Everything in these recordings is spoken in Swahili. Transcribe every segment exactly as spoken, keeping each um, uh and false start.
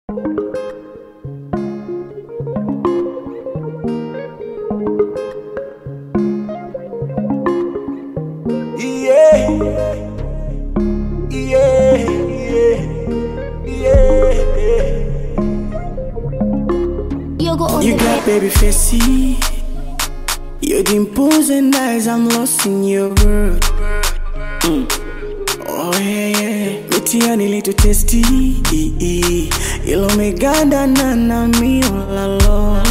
You got baby facey, your dimples and eyes, I'm lost in your world. Mm. Oh yeah, yeah. Mitiani little tasty, ilo meganda na na mi olalo.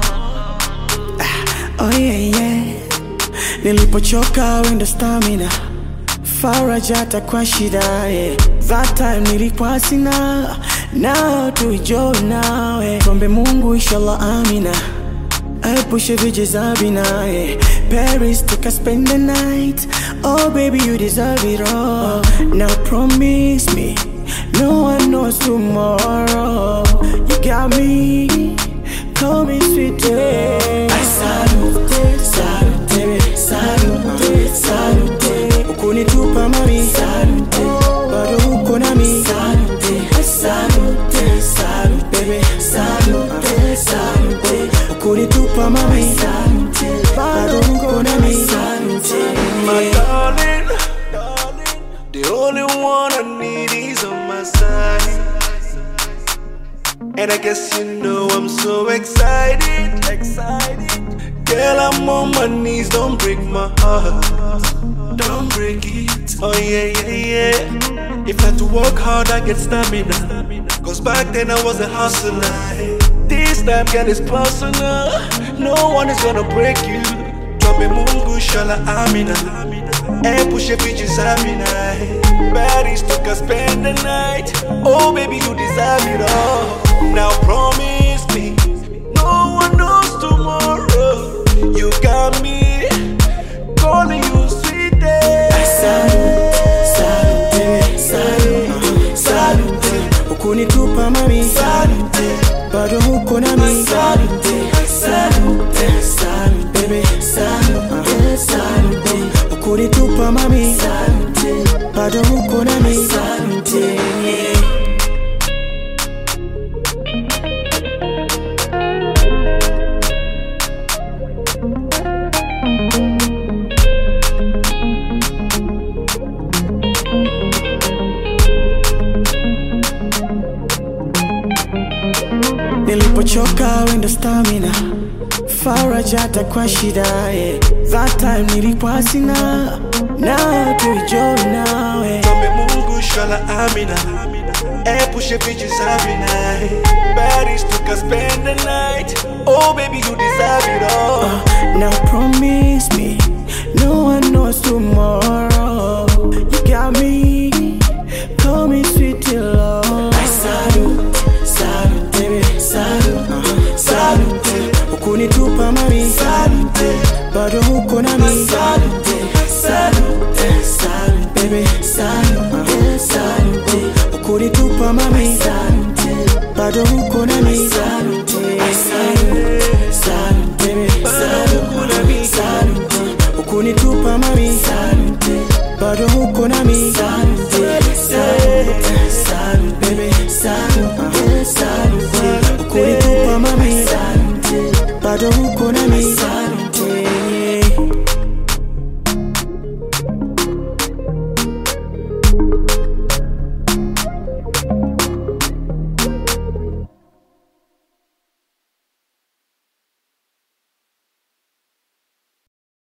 Ah, oh yeah, yeah. Nilipochoka wenda stamina, farajata kwa shida, yeah. That time nilikuwa sina, now tuijoy now, yeah. Tuombe Mungu inshallah amina, aepushe vijizabina, yeah. Paris took us spend the night, oh baby you deserve it all. Now promise me, no one knows tomorrow. You got me, call me sweet, yeah. I salute, salute, salute, salute. Ukunitupa mami, salute, bado uko na mi, salute, salute, salute, baby, salute, salute. Ukunitupa mami, salute, bado uko na mi, salute. My darling, the only one I need is on my side. And I guess you know I'm so excited, excited. Girl, I'm on my knees, don't break my heart, don't break it. Oh yeah, yeah, yeah. If I had to work hard, I get stamina, cause back then I was a hustler. This time, girl, it's personal, no one is gonna break you. Tuombe Mungu inshallah amina, epushe vijizabina. Paris took us spend the night, oh baby you deserve it all. Now promise me, no one knows tomorrow. You got me, calling you sweet day. Salute, salute, salute, salute. Ukunitupa mami, salute, bado uko na mi, salute, salute, salute, baby, salute, salute. Ukunitupa mami, salute, bado uko na mi, salute, yeah. Nilipochoka wenda stamina, farajata kwa shida, yeah. That time nilikuwa sina, now tuijoy now, yeah. Tuombe Mungu inshallah amina, epushe vijizabina. Paris took us spend the night, oh baby you deserve it all. uh, Now promise me, no one knows tomorrow. You got me, call me sweet till love. I salute, salute, baby, salute, uh, salute. Ukunitupa mami, salute, bado uko na mi, salute, salute, salute, baby, salute, uh, salute. Ukunitupa mami, salute, bado uko na